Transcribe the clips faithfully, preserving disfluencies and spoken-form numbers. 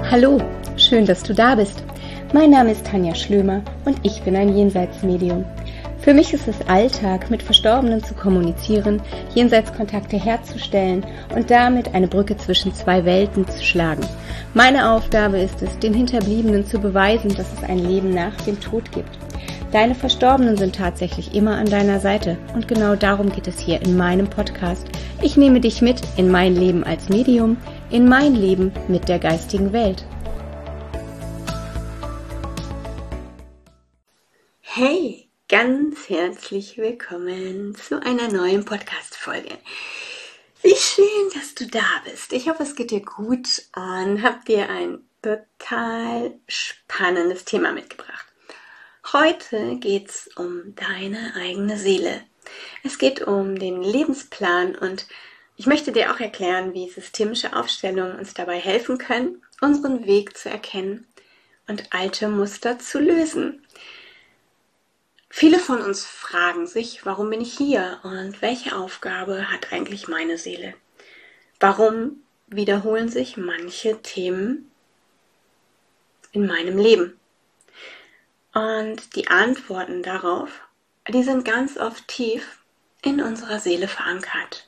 Hallo, schön, dass du da bist. Mein Name ist Tanja Schlömer und ich bin ein Jenseitsmedium. Für mich ist es Alltag, mit Verstorbenen zu kommunizieren, Jenseitskontakte herzustellen und damit eine Brücke zwischen zwei Welten zu schlagen. Meine Aufgabe ist es, den Hinterbliebenen zu beweisen, dass es ein Leben nach dem Tod gibt. Deine Verstorbenen sind tatsächlich immer an deiner Seite und genau darum geht es hier in meinem Podcast. Ich nehme dich mit in mein Leben als Medium, in mein Leben mit der geistigen Welt. Hey, ganz herzlich willkommen zu einer neuen Podcast-Folge. Wie schön, dass du da bist. Ich hoffe, es geht dir gut und habe dir ein total spannendes Thema mitgebracht. Heute geht es um deine eigene Seele. Es geht um den Lebensplan und ich möchte dir auch erklären, wie systemische Aufstellungen uns dabei helfen können, unseren Weg zu erkennen und alte Muster zu lösen. Viele von uns fragen sich, warum bin ich hier und welche Aufgabe hat eigentlich meine Seele? Warum wiederholen sich manche Themen in meinem Leben? Und die Antworten darauf, die sind ganz oft tief in unserer Seele verankert.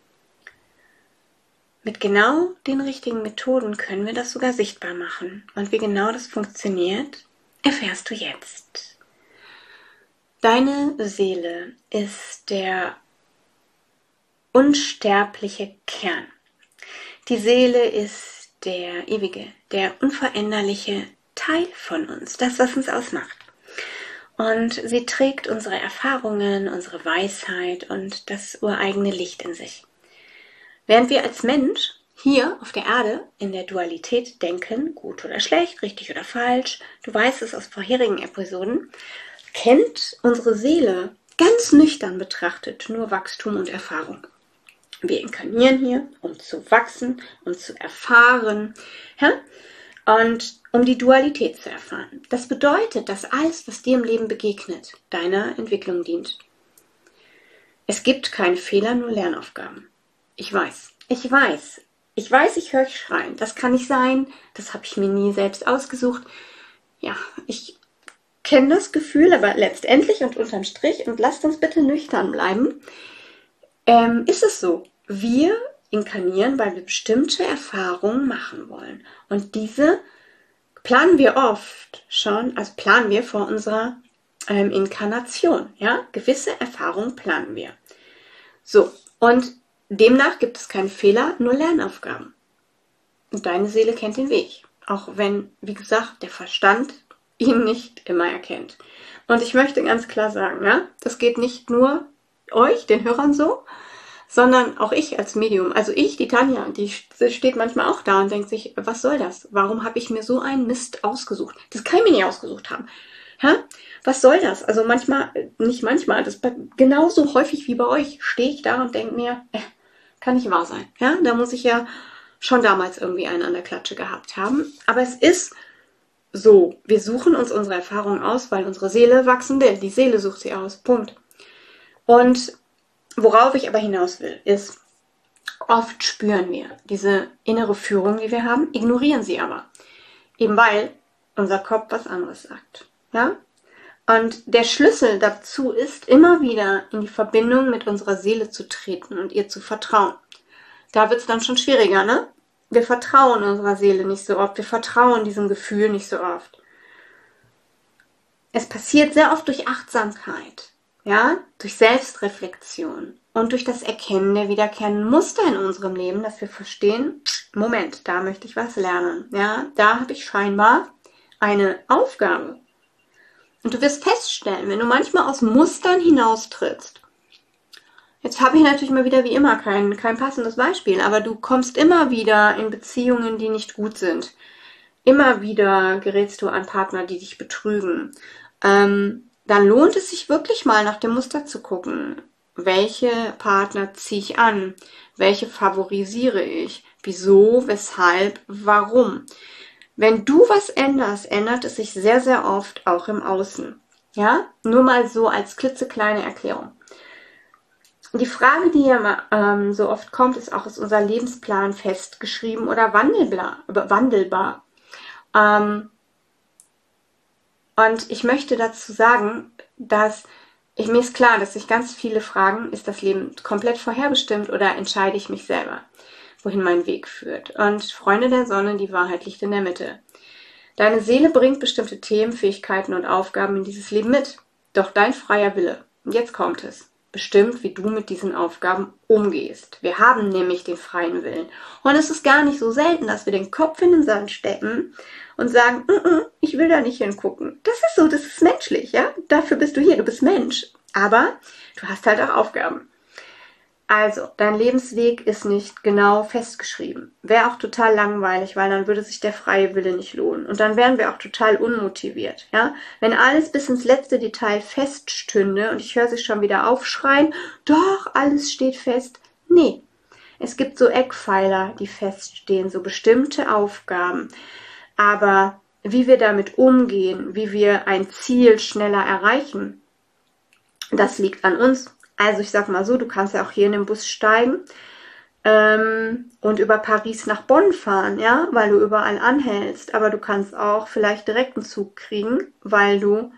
Mit genau den richtigen Methoden können wir das sogar sichtbar machen. Und wie genau das funktioniert, erfährst du jetzt. Deine Seele ist der unsterbliche Kern. Die Seele ist der ewige, der unveränderliche Teil von uns, das, was uns ausmacht. Und sie trägt unsere Erfahrungen, unsere Weisheit und das ureigene Licht in sich. Während wir als Mensch hier auf der Erde in der Dualität denken, gut oder schlecht, richtig oder falsch, du weißt es aus vorherigen Episoden, kennt unsere Seele ganz nüchtern betrachtet nur Wachstum und Erfahrung. Wir inkarnieren hier, um zu wachsen und zu erfahren, ja? Und um die Dualität zu erfahren. Das bedeutet, dass alles, was dir im Leben begegnet, deiner Entwicklung dient. Es gibt keine Fehler, nur Lernaufgaben. Ich weiß, ich weiß, ich weiß, ich höre euch schreien. Das kann nicht sein, das habe ich mir nie selbst ausgesucht. Ja, ich kenne das Gefühl, aber letztendlich und unterm Strich, und lasst uns bitte nüchtern bleiben, ähm, ist es so. Wir inkarnieren, weil wir bestimmte Erfahrungen machen wollen. Und diese planen wir oft schon, also planen wir vor unserer ähm, Inkarnation. Ja? Gewisse Erfahrungen planen wir. So, und demnach gibt es keine Fehler, nur Lernaufgaben. Und deine Seele kennt den Weg. Auch wenn, wie gesagt, der Verstand ihn nicht immer erkennt. Und ich möchte ganz klar sagen, ja, das geht nicht nur euch, den Hörern so, sondern auch ich als Medium. Also ich, die Tanja, die steht manchmal auch da und denkt sich, was soll das? Warum habe ich mir so einen Mist ausgesucht? Das kann ich mir nicht ausgesucht haben. Ja? Was soll das? Also manchmal, nicht manchmal, das genauso häufig wie bei euch, stehe ich da und denke mir, äh, kann nicht wahr sein. Ja? Da muss ich ja schon damals irgendwie einen an der Klatsche gehabt haben. Aber es ist so, wir suchen uns unsere Erfahrungen aus, weil unsere Seele wachsen will. Die Seele sucht sie aus. Punkt. Und worauf ich aber hinaus will, ist, oft spüren wir diese innere Führung, die wir haben, ignorieren sie aber. Eben weil unser Kopf was anderes sagt. Ja? Und der Schlüssel dazu ist, immer wieder in die Verbindung mit unserer Seele zu treten und ihr zu vertrauen. Da wird es dann schon schwieriger, ne? Wir vertrauen unserer Seele nicht so oft, wir vertrauen diesem Gefühl nicht so oft. Es passiert sehr oft durch Achtsamkeit. Ja, durch Selbstreflexion und durch das Erkennen der wiederkehrenden Muster in unserem Leben, dass wir verstehen, Moment, da möchte ich was lernen. Ja, da habe ich scheinbar eine Aufgabe. Und du wirst feststellen, wenn du manchmal aus Mustern hinaustrittst, jetzt habe ich natürlich mal wieder wie immer kein, kein passendes Beispiel, aber du kommst immer wieder in Beziehungen, die nicht gut sind. Immer wieder gerätst du an Partner, die dich betrügen. Ähm, dann lohnt es sich wirklich mal nach dem Muster zu gucken. Welche Partner ziehe ich an? Welche favorisiere ich? Wieso? Weshalb? Warum? Wenn du was änderst, ändert es sich sehr, sehr oft auch im Außen. Ja? Nur mal so als klitzekleine Erklärung. Die Frage, die ja ähm, so oft kommt, ist auch, ist unser Lebensplan festgeschrieben oder wandelbar? wandelbar? Ähm, und ich möchte dazu sagen, dass ich, mir ist klar, dass sich ganz viele fragen, ist das Leben komplett vorherbestimmt oder entscheide ich mich selber, wohin mein Weg führt? Und Freunde der Sonne, die Wahrheit liegt in der Mitte. Deine Seele bringt bestimmte Themen, Fähigkeiten und Aufgaben in dieses Leben mit. Doch dein freier Wille, jetzt kommt es, bestimmt, wie du mit diesen Aufgaben umgehst. Wir haben nämlich den freien Willen. Und es ist gar nicht so selten, dass wir den Kopf in den Sand stecken und sagen, mm -mm, ich will da nicht hingucken. Das ist so, das ist menschlich, ja? Dafür bist du hier, du bist Mensch. Aber du hast halt auch Aufgaben. Also, dein Lebensweg ist nicht genau festgeschrieben. Wäre auch total langweilig, weil dann würde sich der freie Wille nicht lohnen. Und dann wären wir auch total unmotiviert. Ja? Wenn alles bis ins letzte Detail feststünde und ich höre sich schon wieder aufschreien, doch, alles steht fest. Nee, es gibt so Eckpfeiler, die feststehen, so bestimmte Aufgaben. Aber wie wir damit umgehen, wie wir ein Ziel schneller erreichen, das liegt an uns. Also ich sag mal so, du kannst ja auch hier in den Bus steigen ähm, und über Paris nach Bonn fahren, ja, weil du überall anhältst. Aber du kannst auch vielleicht direkt einen Zug kriegen, weil du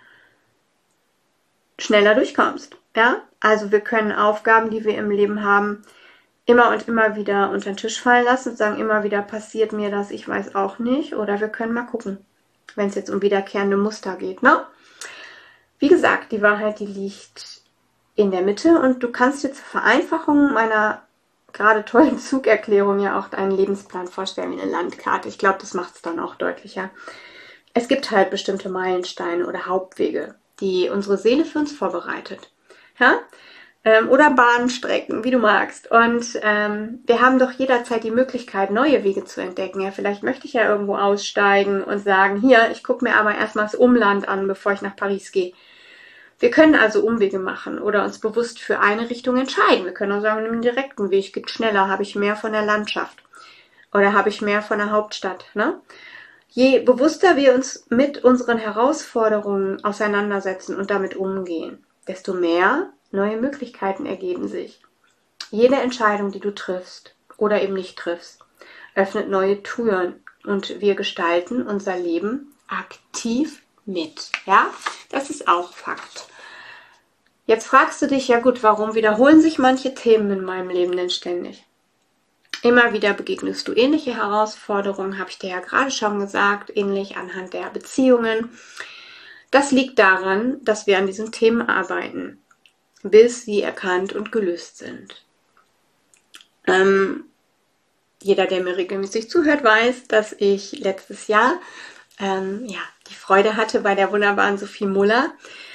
schneller durchkommst, ja. Also wir können Aufgaben, die wir im Leben haben, immer und immer wieder unter den Tisch fallen lassen und sagen, immer wieder passiert mir das, ich weiß auch nicht. Oder wir können mal gucken, wenn es jetzt um wiederkehrende Muster geht, ne? Wie gesagt, die Wahrheit, die liegt in der Mitte und du kannst dir zur Vereinfachung meiner gerade tollen Zugerklärung ja auch einen Lebensplan vorstellen wie eine Landkarte. Ich glaube, das macht es dann auch deutlicher. Es gibt halt bestimmte Meilensteine oder Hauptwege, die unsere Seele für uns vorbereitet. Ja? Ähm, oder Bahnstrecken, wie du magst. Und ähm, wir haben doch jederzeit die Möglichkeit, neue Wege zu entdecken. Ja, vielleicht möchte ich ja irgendwo aussteigen und sagen, hier, ich gucke mir aber erstmal das Umland an, bevor ich nach Paris gehe. Wir können also Umwege machen oder uns bewusst für eine Richtung entscheiden. Wir können auch sagen, einen direkten Weg geht schneller, habe ich mehr von der Landschaft oder habe ich mehr von der Hauptstadt. Ne? Je bewusster wir uns mit unseren Herausforderungen auseinandersetzen und damit umgehen, desto mehr neue Möglichkeiten ergeben sich. Jede Entscheidung, die du triffst oder eben nicht triffst, öffnet neue Türen und wir gestalten unser Leben aktiv mit. Ja, das ist auch Fakt. Jetzt fragst du dich, ja gut, warum wiederholen sich manche Themen in meinem Leben denn ständig? Immer wieder begegnest du ähnliche Herausforderungen, habe ich dir ja gerade schon gesagt, ähnlich anhand der Beziehungen. Das liegt daran, dass wir an diesen Themen arbeiten, bis sie erkannt und gelöst sind. Ähm, jeder, der mir regelmäßig zuhört, weiß, dass ich letztes Jahr ähm, ja, die Freude hatte, bei der wunderbaren Sophie Muller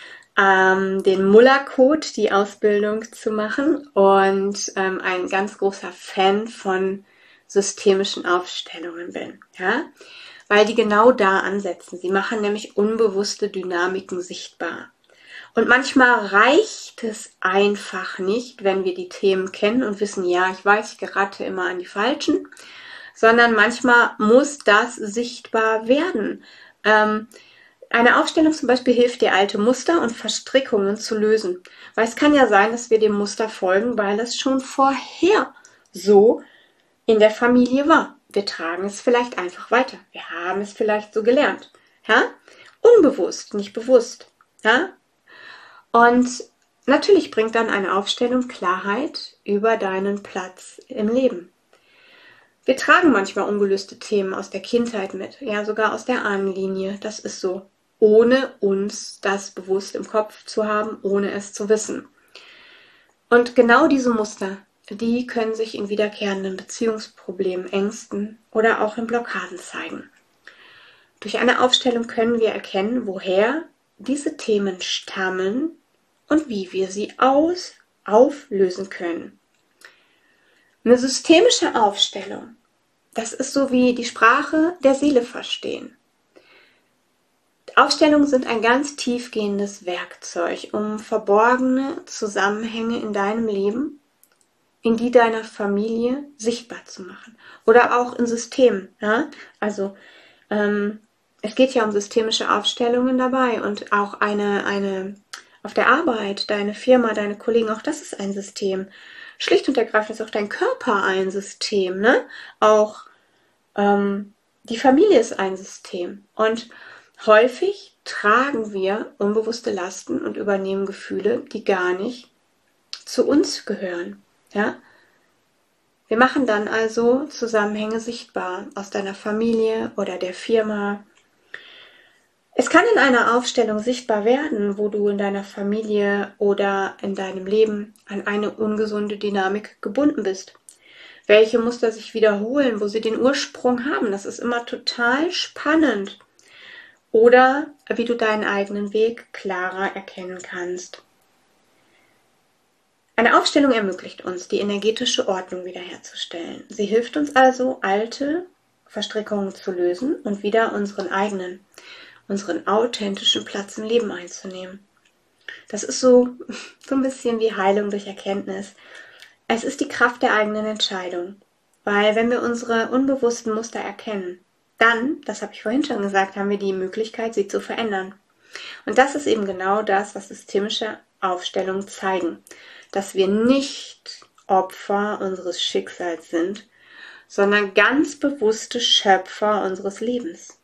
ähm, den Muller-Code, die Ausbildung zu machen und ähm, ein ganz großer Fan von systemischen Aufstellungen bin, ja, weil die genau da ansetzen. Sie machen nämlich unbewusste Dynamiken sichtbar. Und manchmal reicht es einfach nicht, wenn wir die Themen kennen und wissen, ja, ich weiß, ich gerate immer an die Falschen, sondern manchmal muss das sichtbar werden. Ähm, eine Aufstellung zum Beispiel hilft dir, alte Muster und Verstrickungen zu lösen. Weil es kann ja sein, dass wir dem Muster folgen, weil es schon vorher so in der Familie war. Wir tragen es vielleicht einfach weiter. Wir haben es vielleicht so gelernt. Ja? Unbewusst, nicht bewusst. Ja? Und natürlich bringt dann eine Aufstellung Klarheit über deinen Platz im Leben. Wir tragen manchmal ungelöste Themen aus der Kindheit mit, ja sogar aus der Ahnenlinie, das ist so, ohne uns das bewusst im Kopf zu haben, ohne es zu wissen. Und genau diese Muster, die können sich in wiederkehrenden Beziehungsproblemen, Ängsten oder auch in Blockaden zeigen. Durch eine Aufstellung können wir erkennen, woher diese Themen stammen und wie wir sie aus auflösen können. Eine systemische Aufstellung, das ist so wie die Sprache der Seele verstehen. Aufstellungen sind ein ganz tiefgehendes Werkzeug, um verborgene Zusammenhänge in deinem Leben, in die deiner Familie sichtbar zu machen. Oder auch in Systemen. Ja? Also ähm, es geht ja um systemische Aufstellungen dabei und auch eine, eine auf der Arbeit, deine Firma, deine Kollegen, auch das ist ein System. Schlicht und ergreifend ist auch dein Körper ein System, ne? Auch ähm, Die Familie ist ein System und häufig tragen wir unbewusste Lasten und übernehmen Gefühle, die gar nicht zu uns gehören. Ja? Wir machen dann also Zusammenhänge sichtbar aus deiner Familie oder der Firma. Es kann in einer Aufstellung sichtbar werden, wo du in deiner Familie oder in deinem Leben an eine ungesunde Dynamik gebunden bist. Welche Muster sich wiederholen, wo sie den Ursprung haben. Das ist immer total spannend. Oder wie du deinen eigenen Weg klarer erkennen kannst. Eine Aufstellung ermöglicht uns, die energetische Ordnung wiederherzustellen. Sie hilft uns also, alte Verstrickungen zu lösen und wieder unseren eigenen, unseren authentischen Platz im Leben einzunehmen. Das ist so, so ein bisschen wie Heilung durch Erkenntnis. Es ist die Kraft der eigenen Entscheidung, weil wenn wir unsere unbewussten Muster erkennen, dann, das habe ich vorhin schon gesagt, haben wir die Möglichkeit, sie zu verändern. Und das ist eben genau das, was systemische Aufstellungen zeigen, dass wir nicht Opfer unseres Schicksals sind, sondern ganz bewusste Schöpfer unseres Lebens.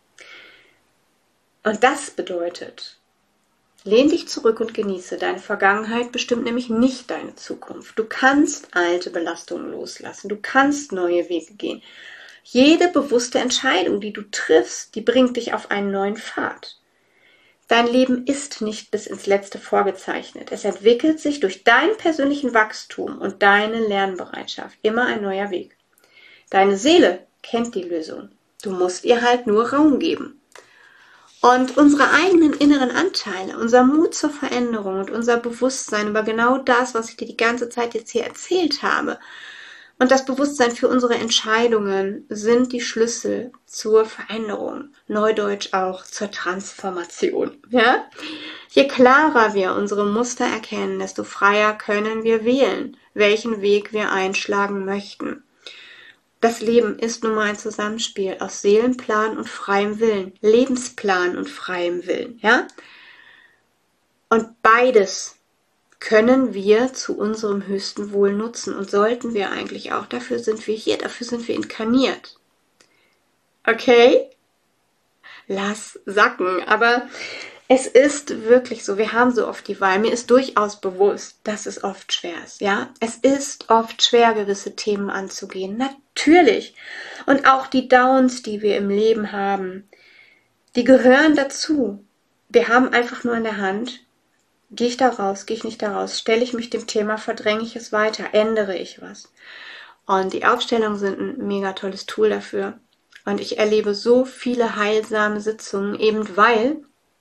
Und das bedeutet, lehn dich zurück und genieße. Deine Vergangenheit bestimmt nämlich nicht deine Zukunft. Du kannst alte Belastungen loslassen. Du kannst neue Wege gehen. Jede bewusste Entscheidung, die du triffst, die bringt dich auf einen neuen Pfad. Dein Leben ist nicht bis ins Letzte vorgezeichnet. Es entwickelt sich durch deinen persönlichen Wachstum und deine Lernbereitschaft immer ein neuer Weg. Deine Seele kennt die Lösung. Du musst ihr halt nur Raum geben. Und unsere eigenen inneren Anteile, unser Mut zur Veränderung und unser Bewusstsein über genau das, was ich dir die ganze Zeit jetzt hier erzählt habe, und das Bewusstsein für unsere Entscheidungen sind die Schlüssel zur Veränderung, neudeutsch auch zur Transformation. Ja? Je klarer wir unsere Muster erkennen, desto freier können wir wählen, welchen Weg wir einschlagen möchten. Das Leben ist nun mal ein Zusammenspiel aus Seelenplan und freiem Willen, Lebensplan und freiem Willen, ja? Und beides können wir zu unserem höchsten Wohl nutzen und sollten wir eigentlich auch. Dafür sind wir hier, dafür sind wir inkarniert. Okay? Lass sacken, aber es ist wirklich so, wir haben so oft die Wahl, mir ist durchaus bewusst, dass es oft schwer ist, ja? Es ist oft schwer, gewisse Themen anzugehen, natürlich. Und auch die Downs, die wir im Leben haben, die gehören dazu. Wir haben einfach nur in der Hand, gehe ich da raus, gehe ich nicht da raus, stelle ich mich dem Thema, verdränge ich es weiter, ändere ich was. Und die Aufstellungen sind ein mega tolles Tool dafür. Und ich erlebe so viele heilsame Sitzungen, eben weil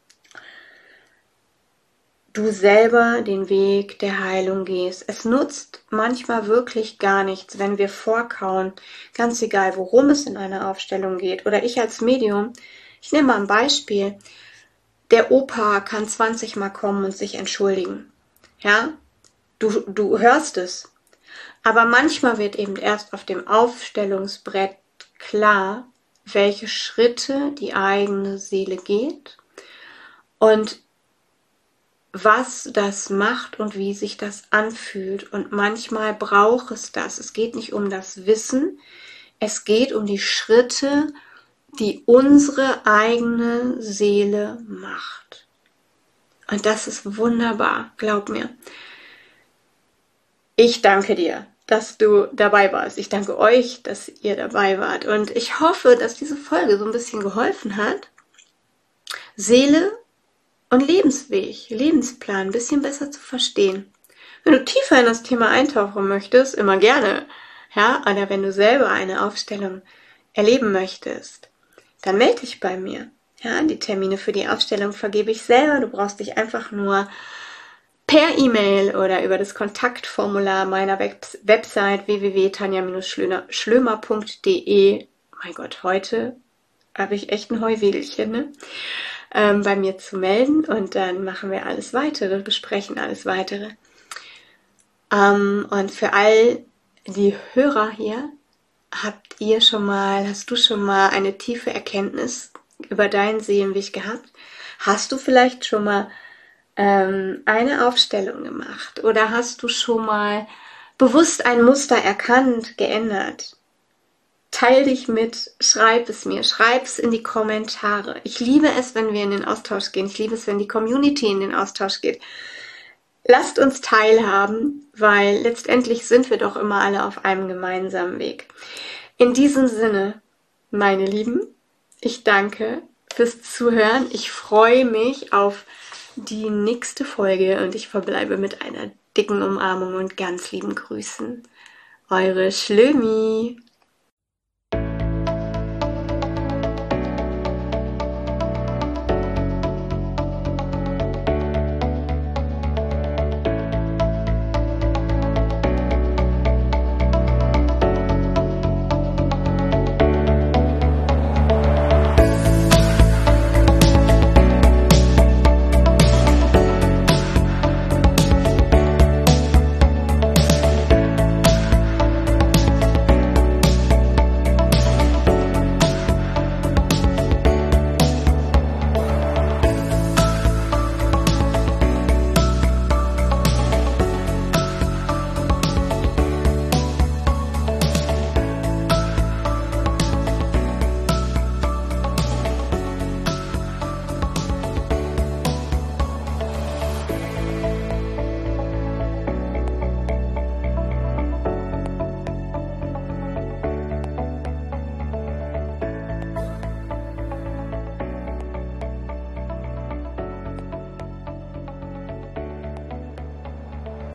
du selber den Weg der Heilung gehst. Es nutzt manchmal wirklich gar nichts, wenn wir vorkauen, ganz egal, worum es in einer Aufstellung geht. Oder ich als Medium, ich nehme mal ein Beispiel, der Opa kann zwanzig Mal kommen und sich entschuldigen. Ja, du, du hörst es. Aber manchmal wird eben erst auf dem Aufstellungsbrett klar, welche Schritte die eigene Seele geht und was das macht und wie sich das anfühlt. Und manchmal braucht es das. Es geht nicht um das Wissen, es geht um die Schritte, die unsere eigene Seele macht. Und das ist wunderbar, glaub mir. Ich danke dir, dass du dabei warst. Ich danke euch, dass ihr dabei wart. Und ich hoffe, dass diese Folge so ein bisschen geholfen hat, Seele und Lebensweg, Lebensplan ein bisschen besser zu verstehen. Wenn du tiefer in das Thema eintauchen möchtest, immer gerne. Ja, oder wenn du selber eine Aufstellung erleben möchtest, dann melde dich bei mir. Ja, die Termine für die Aufstellung vergebe ich selber. Du brauchst dich einfach nur per E-Mail oder über das Kontaktformular meiner Web- Website w w w punkt tanja Bindestrich schlömer punkt d e, mein Gott, heute habe ich echt ein Heuwedelchen, ne? ähm, bei mir zu melden und dann machen wir alles Weitere, besprechen alles Weitere. Ähm, und für all die Hörer hier, habt ihr schon mal, hast du schon mal eine tiefe Erkenntnis über deinen Seelenweg gehabt? Hast du vielleicht schon mal ähm, eine Aufstellung gemacht oder hast du schon mal bewusst ein Muster erkannt, geändert? Teil dich mit, schreib es mir, schreib es in die Kommentare. Ich liebe es, wenn wir in den Austausch gehen. Ich liebe es, wenn die Community in den Austausch geht. Lasst uns teilhaben, weil letztendlich sind wir doch immer alle auf einem gemeinsamen Weg. In diesem Sinne, meine Lieben, ich danke fürs Zuhören. Ich freue mich auf die nächste Folge und ich verbleibe mit einer dicken Umarmung und ganz lieben Grüßen. Eure Schlömi.